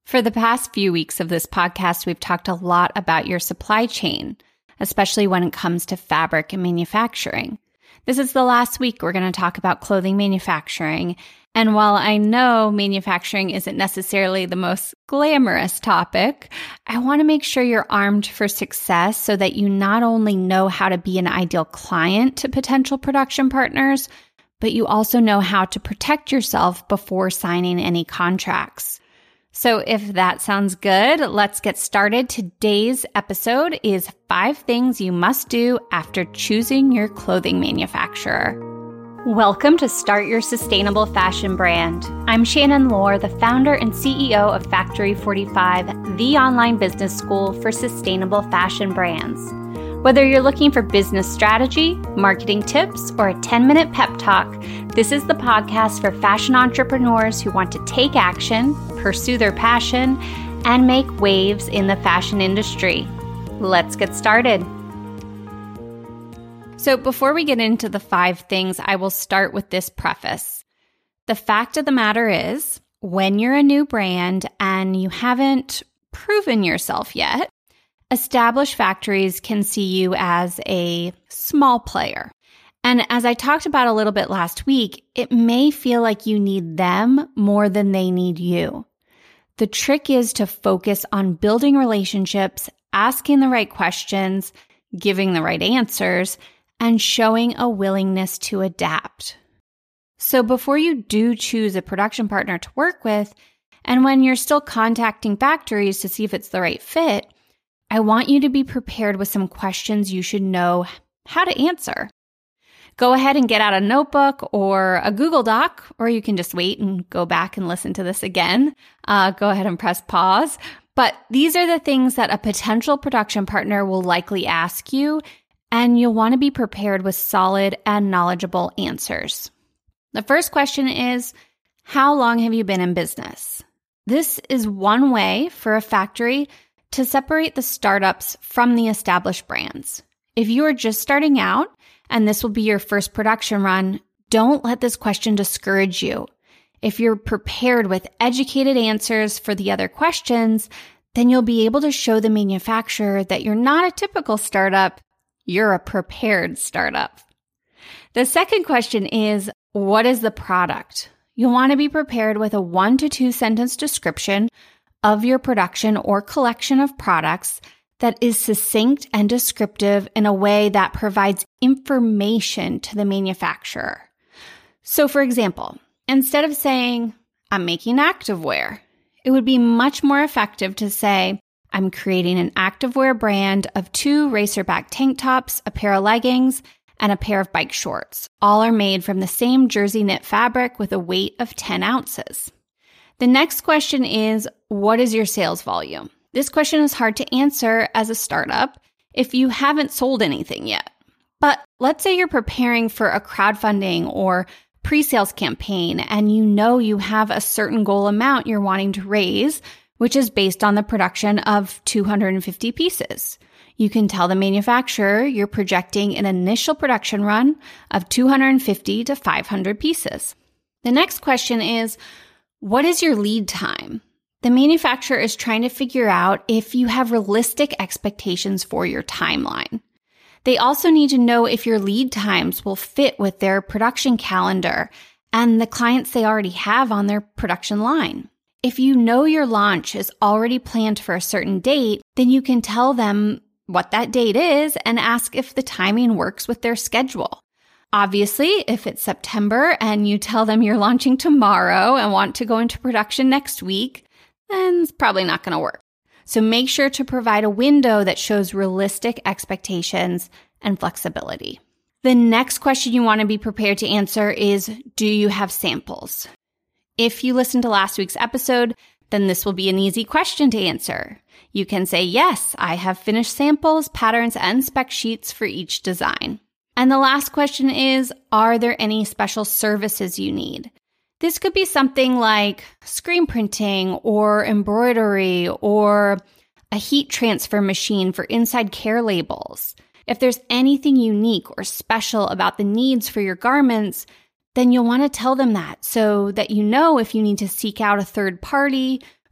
For the past few weeks of this podcast, we've talked a lot about your supply chain, especially when it comes to fabric and manufacturing. This is the last week we're going to talk about clothing manufacturing. And while I know manufacturing isn't necessarily the most glamorous topic, I want to make sure you're armed for success so that you not only know how to be an ideal client to potential production partners, but you also know how to protect yourself before signing any contracts. So if that sounds good, let's get started. Today's episode is 5 things you must do after choosing your clothing manufacturer. Welcome to Start Your Sustainable Fashion Brand. I'm Shannon Lohr, the founder and CEO of Factory 45, the online business school for sustainable fashion brands. Whether you're looking for business strategy, marketing tips, or a 10-minute pep talk, this is the podcast for fashion entrepreneurs who want to take action, pursue their passion, and make waves in the fashion industry. Let's get started. So before we get into the 5 things, I will start with this preface. The fact of the matter is, when you're a new brand and you haven't proven yourself yet, established factories can see you as a small player. And as I talked about a little bit last week, it may feel like you need them more than they need you. The trick is to focus on building relationships, asking the right questions, giving the right answers, and showing a willingness to adapt. So before you do choose a production partner to work with, and when you're still contacting factories to see if it's the right fit, I want you to be prepared with some questions you should know how to answer. Go ahead and get out a notebook or a Google Doc, or you can just wait and go back and listen to this again. Go ahead and press pause. But these are the things that a potential production partner will likely ask you, and you'll want to be prepared with solid and knowledgeable answers. The first question is, how long have you been in business? This is one way for a factory to separate the startups from the established brands. If you are just starting out and this will be your first production run, don't let this question discourage you. If you're prepared with educated answers for the other questions, then you'll be able to show the manufacturer that you're not a typical startup, you're a prepared startup. The second question is, what is the product? You'll want to be prepared with a 1 to 2 sentence description of your production or collection of products that is succinct and descriptive in a way that provides information to the manufacturer. So for example, instead of saying, I'm making activewear, it would be much more effective to say, I'm creating an activewear brand of 2 racerback tank tops, a pair of leggings, and a pair of bike shorts. All are made from the same jersey knit fabric with a weight of 10 ounces. The next question is, what is your sales volume? This question is hard to answer as a startup if you haven't sold anything yet. But let's say you're preparing for a crowdfunding or pre-sales campaign and you know you have a certain goal amount you're wanting to raise, which is based on the production of 250 pieces. You can tell the manufacturer you're projecting an initial production run of 250 to 500 pieces. The next question is, what is your lead time? The manufacturer is trying to figure out if you have realistic expectations for your timeline. They also need to know if your lead times will fit with their production calendar and the clients they already have on their production line. If you know your launch is already planned for a certain date, then you can tell them what that date is and ask if the timing works with their schedule. Obviously, if it's September and you tell them you're launching tomorrow and want to go into production next week, then it's probably not going to work. So make sure to provide a window that shows realistic expectations and flexibility. The next question you want to be prepared to answer is, do you have samples? If you listened to last week's episode, then this will be an easy question to answer. You can say, yes, I have finished samples, patterns, and spec sheets for each design. And the last question is, are there any special services you need? This could be something like screen printing or embroidery or a heat transfer machine for inside care labels. If there's anything unique or special about the needs for your garments, then you'll want to tell them that so that you know if you need to seek out a third party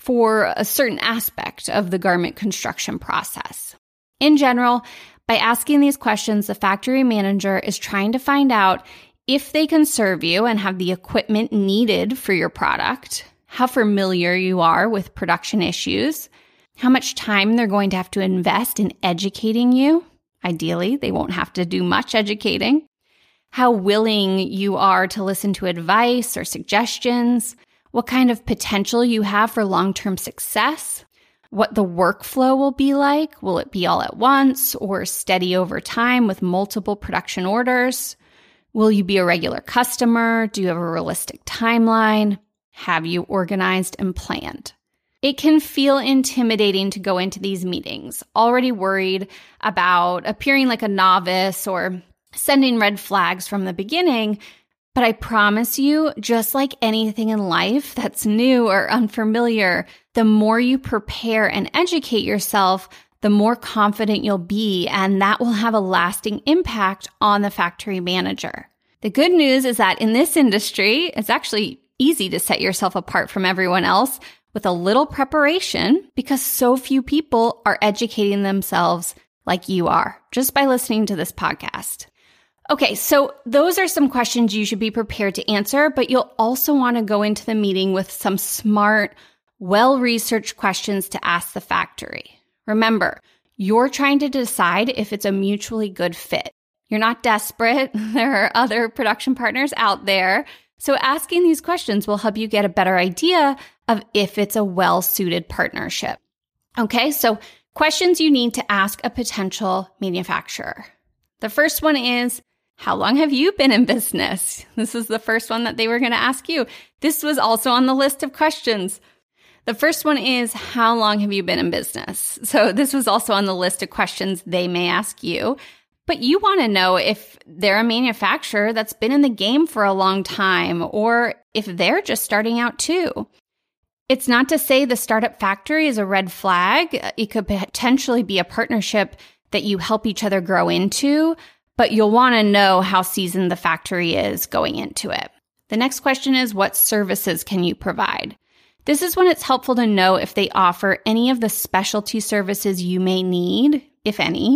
for a certain aspect of the garment construction process. In general, by asking these questions, the factory manager is trying to find out if they can serve you and have the equipment needed for your product, how familiar you are with production issues, how much time they're going to have to invest in educating you. Ideally, they won't have to do much educating. How willing you are to listen to advice or suggestions, what kind of potential you have for long-term success, what the workflow will be like. Will it be all at once or steady over time with multiple production orders? Will you be a regular customer? Do you have a realistic timeline? Have you organized and planned? It can feel intimidating to go into these meetings, already worried about appearing like a novice or sending red flags from the beginning. But I promise you, just like anything in life that's new or unfamiliar, the more you prepare and educate yourself, the more confident you'll be, and that will have a lasting impact on the factory manager. The good news is that in this industry, it's actually easy to set yourself apart from everyone else with a little preparation because so few people are educating themselves like you are just by listening to this podcast. Okay, so those are some questions you should be prepared to answer, but you'll also want to go into the meeting with some smart, well-researched questions to ask the factory. Remember, you're trying to decide if it's a mutually good fit. You're not desperate. There are other production partners out there. So asking these questions will help you get a better idea of if it's a well-suited partnership. Okay, so questions you need to ask a potential manufacturer. The first one is, how long have you been in business? This is the first one that they were going to ask you. This was also on the list of questions. The first one is, how long have you been in business? So this was also on the list of questions they may ask you. But you want to know if they're a manufacturer that's been in the game for a long time or if they're just starting out too. It's not to say the startup factory is a red flag. It could potentially be a partnership that you help each other grow into, but you'll want to know how seasoned the factory is going into it. The next question is, what services can you provide? This is when it's helpful to know if they offer any of the specialty services you may need, if any,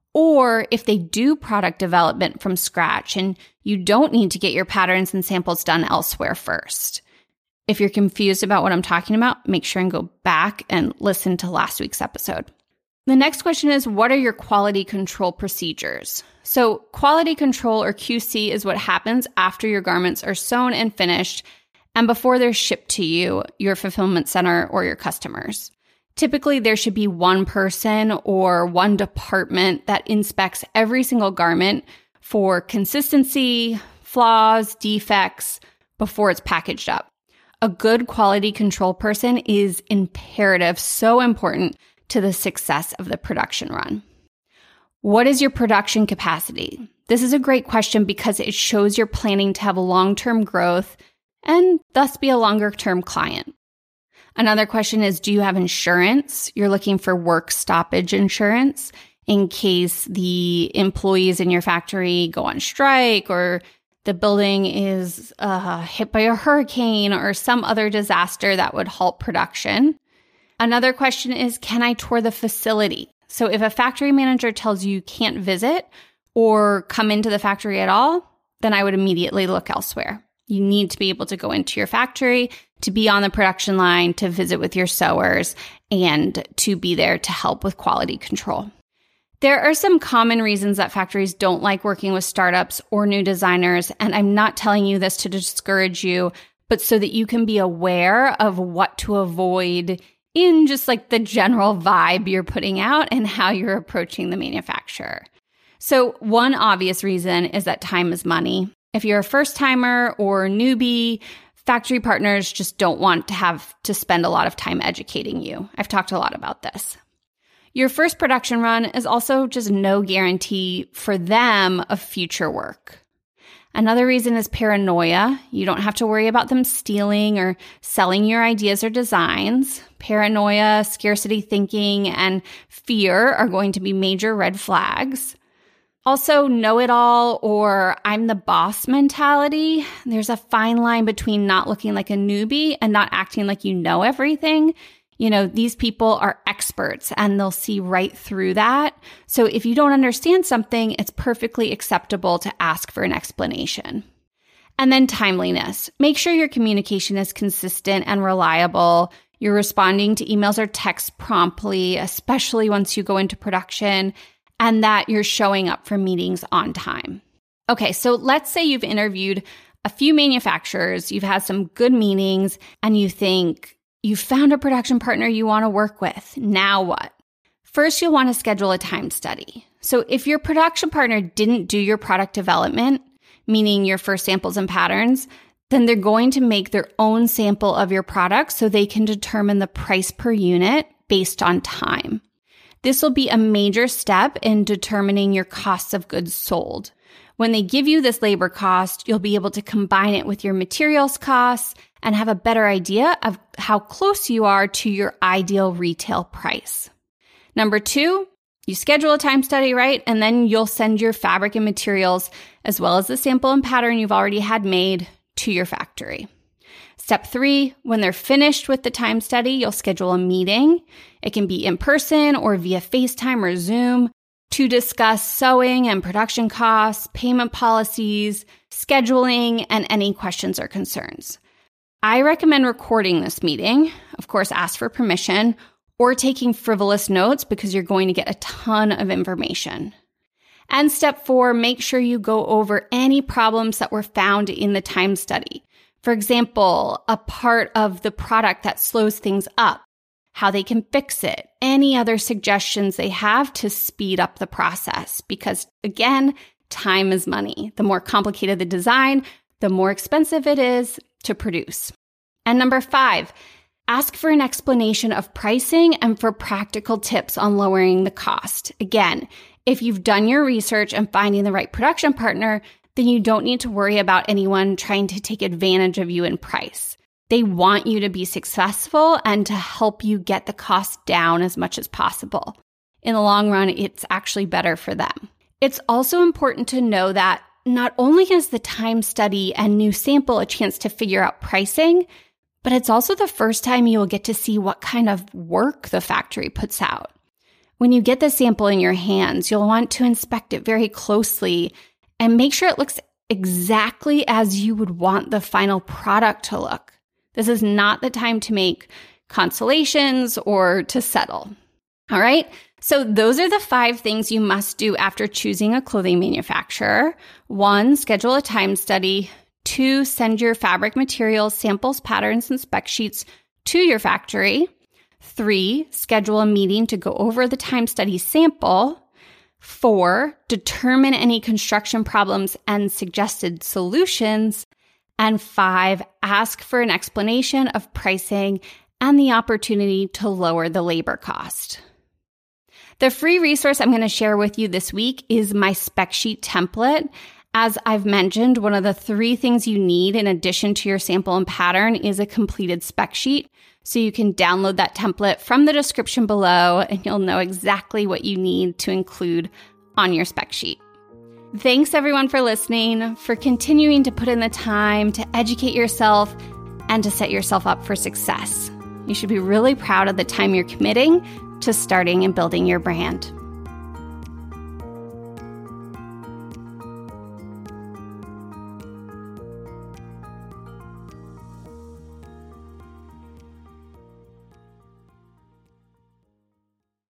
or if they do product development from scratch and you don't need to get your patterns and samples done elsewhere first. If you're confused about what I'm talking about, make sure and go back and listen to last week's episode. The next question is, what are your quality control procedures? So quality control, or QC, is what happens after your garments are sewn and finished and before they're shipped to you, your fulfillment center, or your customers. Typically, there should be one person or one department that inspects every single garment for consistency, flaws, defects before it's packaged up. A good quality control person is imperative, so important to the success of the production run. What is your production capacity? This is a great question because it shows you're planning to have long-term growth and thus be a longer-term client. Another question is, do you have insurance? You're looking for work stoppage insurance in case the employees in your factory go on strike or the building is hit by a hurricane or some other disaster that would halt production. Another question is, can I tour the facility? So if a factory manager tells you can't visit or come into the factory at all, then I would immediately look elsewhere. You need to be able to go into your factory, to be on the production line, to visit with your sewers, and to be there to help with quality control. There are some common reasons that factories don't like working with startups or new designers, and I'm not telling you this to discourage you, but so that you can be aware of what to avoid in just like the general vibe you're putting out and how you're approaching the manufacturer. So one obvious reason is that time is money. If you're a first-timer or newbie, factory partners just don't want to have to spend a lot of time educating you. I've talked a lot about this. Your first production run is also just no guarantee for them of future work. Another reason is paranoia. You don't have to worry about them stealing or selling your ideas or designs. Paranoia, scarcity thinking, and fear are going to be major red flags. Also, know-it-all or I'm the boss mentality. There's a fine line between not looking like a newbie and not acting like you know everything. These people are experts and they'll see right through that. So if you don't understand something, it's perfectly acceptable to ask for an explanation. And then timeliness. Make sure your communication is consistent and reliable. You're responding to emails or texts promptly, especially once you go into production, and that you're showing up for meetings on time. Okay, so let's say you've interviewed a few manufacturers, you've had some good meetings, and you think you found a production partner you want to work with. Now what? First, you'll want to schedule a time study. So if your production partner didn't do your product development, meaning your first samples and patterns, then they're going to make their own sample of your product so they can determine the price per unit based on time. This will be a major step in determining your costs of goods sold. When they give you this labor cost, you'll be able to combine it with your materials costs and have a better idea of how close you are to your ideal retail price. Number 2, you schedule a time study, right? And then you'll send your fabric and materials, as well as the sample and pattern you've already had made, to your factory. Step 3, when they're finished with the time study, you'll schedule a meeting. It can be in person or via FaceTime or Zoom to discuss sewing and production costs, payment policies, scheduling, and any questions or concerns. I recommend recording this meeting. Of course, ask for permission, or taking frivolous notes because you're going to get a ton of information. And step 4, make sure you go over any problems that were found in the time study. For example, a part of the product that slows things up, how they can fix it, any other suggestions they have to speed up the process. Because again, time is money. The more complicated the design, the more expensive it is to produce. And number 5, ask for an explanation of pricing and for practical tips on lowering the cost. Again, if you've done your research and finding the right production partner, then you don't need to worry about anyone trying to take advantage of you in price. They want you to be successful and to help you get the cost down as much as possible. In the long run, it's actually better for them. It's also important to know that not only is the time study and new sample a chance to figure out pricing, but it's also the first time you will get to see what kind of work the factory puts out. When you get the sample in your hands, you'll want to inspect it very closely and make sure it looks exactly as you would want the final product to look. This is not the time to make consolations or to settle. All right? So those are the 5 things you must do after choosing a clothing manufacturer. 1, schedule a time study. 2, send your fabric materials, samples, patterns, and spec sheets to your factory. 3, schedule a meeting to go over the time study sample. 4, determine any construction problems and suggested solutions. And 5, ask for an explanation of pricing and the opportunity to lower the labor cost. The free resource I'm going to share with you this week is my spec sheet template. As I've mentioned, one of the 3 things you need in addition to your sample and pattern is a completed spec sheet. So you can download that template from the description below and you'll know exactly what you need to include on your spec sheet. Thanks everyone for listening, for continuing to put in the time to educate yourself and to set yourself up for success. You should be really proud of the time you're committing to starting and building your brand.